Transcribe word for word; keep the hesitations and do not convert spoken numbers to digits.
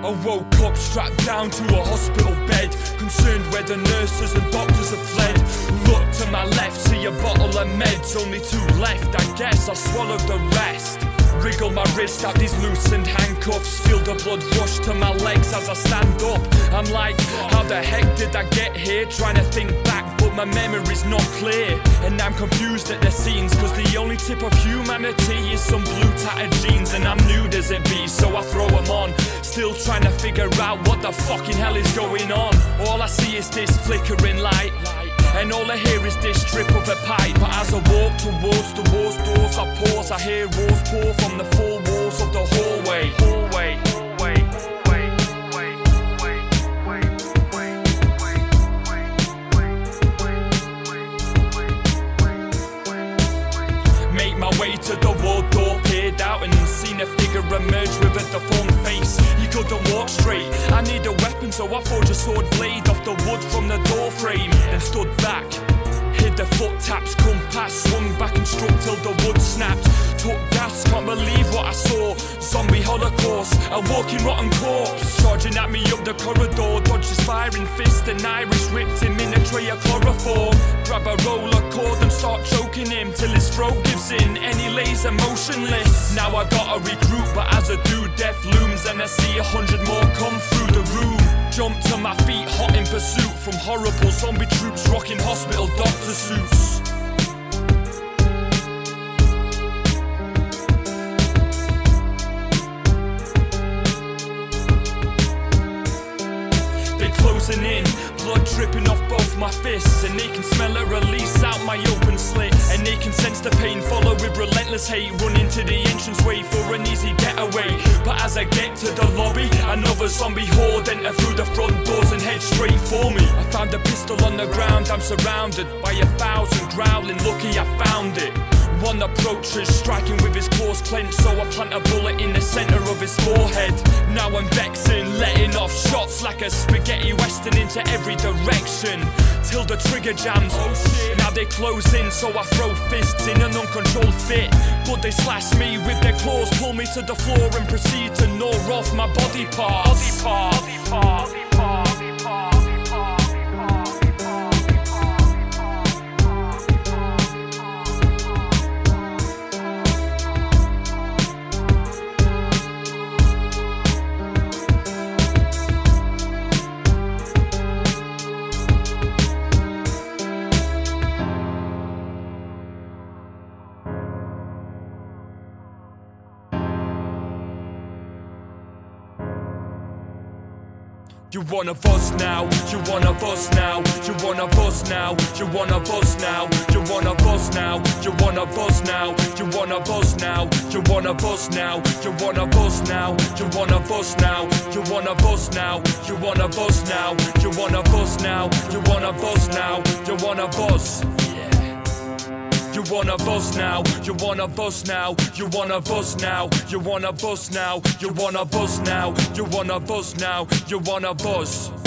I woke up strapped down to a hospital bed, concerned where the nurses and doctors have fled. Look to my left, see a bottle of meds, only two left, I guess I swallowed the rest. Wriggle my wrist out these loosened handcuffs, feel the blood rush to my legs as I stand up. I'm like, how the heck did I get here? Trying to think back, but my memory's not clear. And I'm confused at the scenes, cause the only tip of humanity is some blue tattered jeans. And I'm nude as it be, so I throw them on, still trying to figure out what the fucking hell is going on. All I see is this flickering light, and all I hear is this drip of a pipe. But as I walk towards the war's doors, I pause, I hear roars pour from the four walls of the hallway. Hallway, hallway, hallway, hallway, hallway, hallway. Make my way to the wall door, peered out and seen a figure emerge with a deformed face. He couldn't walk straight, I need a weapon, so I forged a sword blade off the wood from the door frame. Then stood back, hid the foot taps, compass, swung back and struck till the wood snapped. Took gas, can't believe what I saw. Zombie holocaust, a walking rotten corpse, charging at me up the corridor. Dodged his firing fist, an iris ripped him in a tray of chloroform. Grab a roller cord and start choking him till his throat gives in and he lays emotionless. Now I gotta regroup, but as I do, death looms and I see a hundred more come through the room. Jump to my feet, hot in pursuit from horrible zombie troops rocking hospital doctor suits. They're closing in, blood dripping off both my fists, and they can smell a release out my open slits. And they can sense the pain, follow with relentless hate, run into the entranceway for an easy getaway. But as I get to the lobby, another zombie horde enter through the front doors and head straight for me. I found a pistol on the ground, I'm surrounded by a thousand growling, lucky I found it. One approaches, striking with his claws clenched, so I plant a bullet in the center of his forehead. Now I'm vexing, letting off shots like a spaghetti western into every direction, till the trigger jams. Oh shit. Now they close in, so I throw fists in an uncontrolled fit. But they slash me with their claws, pull me to the floor and proceed to gnaw off my body parts. Body parts, body parts, body parts, body parts. You one of us now, you one of us now, you one of us now, you one of us now, you one of us now, you one of us now, you one of us now, you one of us now, you one of us now, you one of us now, you one of us now, you one of us now, you one of us now, you one of us now, you one of us. You one of us now, you one of us now, you one of us now, you one of us now, you one of us now, you one of us now, you one of us.